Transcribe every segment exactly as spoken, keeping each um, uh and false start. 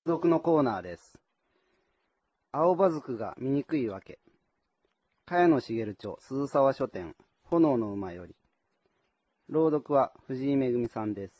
読のコーナーです。青葉ずくが醜いわけ。茅野茂著、鈴沢書店、炎の馬より。朗読は藤井めぐみさんです。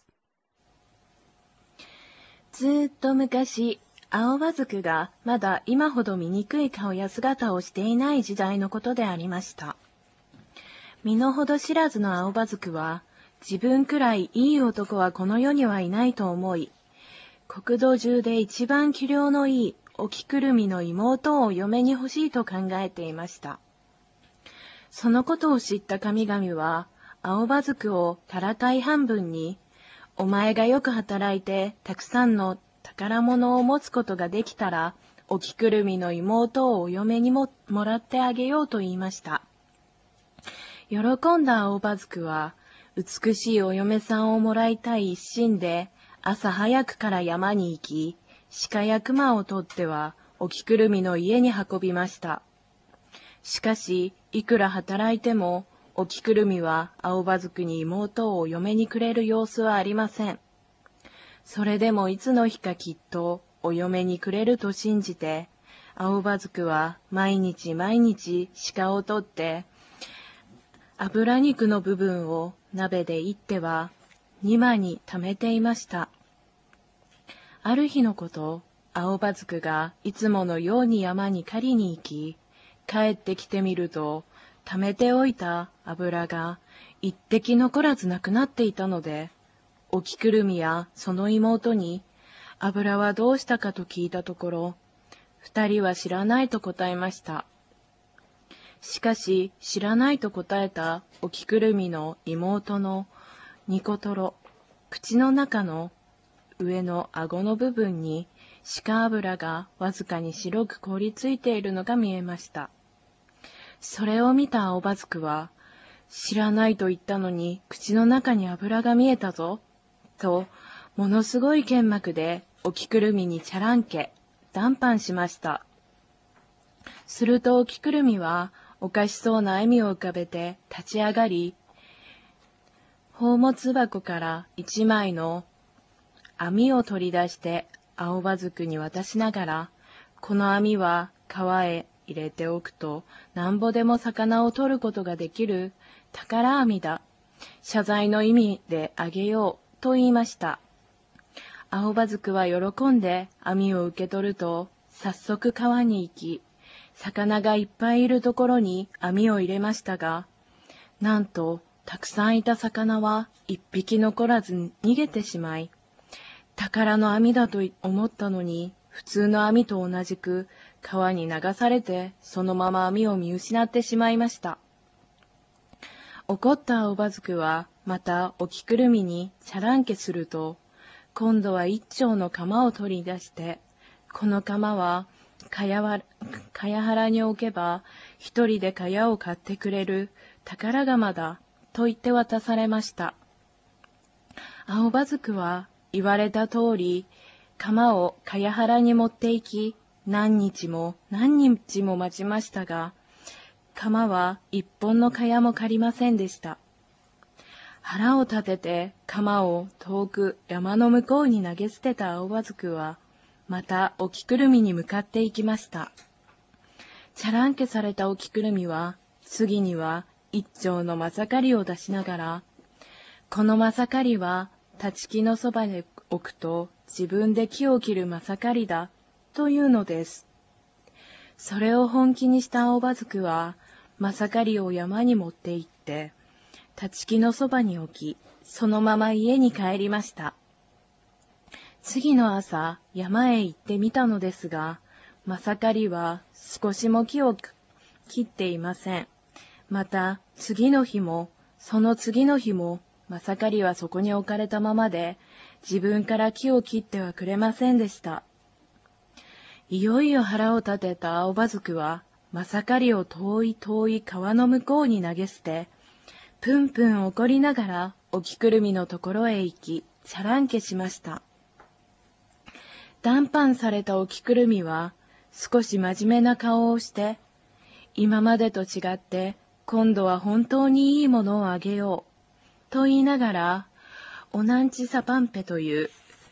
ずーっと昔、青葉ずくがまだ今ほど醜い顔や姿をしていない時代のことでありました。身の程知らずの青葉ずくは、自分くらいいい男はこの世にはいないと思い、国土中で一番器量のいいおきくるみの妹を嫁に欲しいと考えていました。そのことを知った神々は、青葉ずくをからかい半分に、お前がよく働いてたくさんの宝物を持つことができたら、おきくるみの妹をお嫁にももらってあげようと言いました。喜んだ青葉ずくは、美しいお嫁さんをもらいたい一心で、朝早くから山に行き、鹿や熊を取っては、おきくるみの家に運びました。しかし、いくら働いても、おきくるみは青葉ずくに妹をお嫁にくれる様子はありません。それでもいつの日かきっとお嫁にくれると信じて、青葉ずくは毎日毎日鹿を取って、脂肉の部分を鍋でいっては庭に溜めていました。ある日のこと、青葉ずくがいつものように山に狩りに行き、帰ってきてみると、溜めておいた油が一滴残らずなくなっていたので、おきくるみやその妹に、油はどうしたかと聞いたところ、二人は知らないと答えました。しかし、知らないと答えたおきくるみの妹のニコトロ、口の中の上の顎の部分に鹿油がわずかに白く凍りついているのが見えました。それを見た青葉ずくは、知らないと言ったのに口の中に油が見えたぞ、と、ものすごい剣幕でおきくるみにチャランケ、談判しました。するとおきくるみは、おかしそうな笑みを浮かべて立ち上がり、宝物箱から一枚の網を取り出して青葉ずくに渡しながら、この網は川へ入れておくとなんぼでも魚を取ることができる宝網だ。謝罪の意味であげようと言いました。青葉ずくは喜んで網を受け取ると、早速川に行き、魚がいっぱいいるところに網を入れましたが、なんとたくさんいた魚は一匹残らず逃げてしまい、宝の網だと思ったのに、普通の網と同じく川に流されてそのまま網を見失ってしまいました。怒った青葉ずくはまたおきくるみにチャランケすると、今度は一丁の鎌を取り出して、この鎌はかやわ、かや原に置けば一人でかやを買ってくれる宝釜だと言って渡されました。青葉ずくは言われた通り、鎌をかや原に持って行き、何日も何日も待ちましたが、鎌は一本のかやも借りませんでした。腹を立てて鎌を遠く山の向こうに投げ捨てた青葉ずくは、またおきくるみに向かって行きました。チャランケされたおきくるみは、次には一丁のまさかりを出しながら、このまさかりは立ち木のそばに置くと自分で木を切るまさかりだというのです。それを本気にした青葉ずくは、まさかりを山に持って行って、立ち木のそばに置き、そのまま家に帰りました。次の朝、山へ行ってみたのですが、まさかりは少しも木を切っていません。また、次の日も、その次の日も、まさかりはそこに置かれたままで、自分から木を切ってはくれませんでした。いよいよ腹を立てた青葉ずくは、まさかりを遠い遠い川の向こうに投げ捨て、ぷんぷん怒りながらおきくるみのところへ行き、チャランケしました。談判されたおきくるみは、少し真面目な顔をして、今までと違って、今度は本当にいいものをあげよう、と言いながら、おなんちさパンペという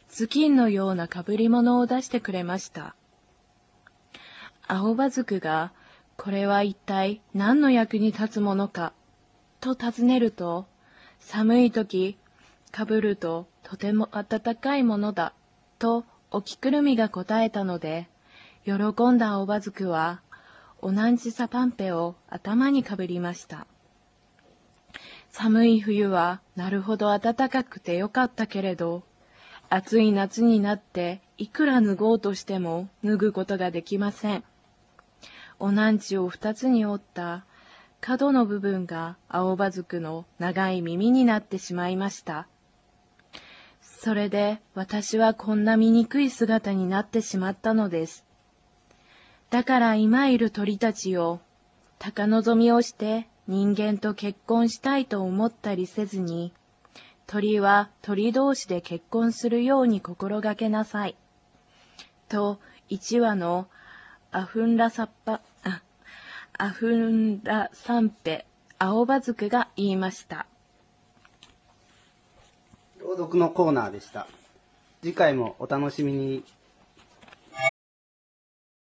頭巾のようなかぶり物を出してくれました。青葉族が、これは一体何の役に立つものか、と尋ねると、寒い時、かぶるととても暖かいものだ、とおきくるみが答えたので、喜んだ青葉族は、オナンジサパンペを頭にかぶりました。寒い冬はなるほど暖かくてよかったけれど、暑い夏になっていくら脱ごうとしても脱ぐことができません。おなんちを二つに折った角の部分が青葉族の長い耳になってしまいました。それで私はこんな醜い姿になってしまったのです。だから今いる鳥たちを高望みをして人間と結婚したいと思ったりせずに、鳥は鳥同士で結婚するように心がけなさい。と、一羽のアフンラサッパ、あ、アフンラサンペ、青葉族が言いました。 朗読のコーナーでした。次回もお楽しみに。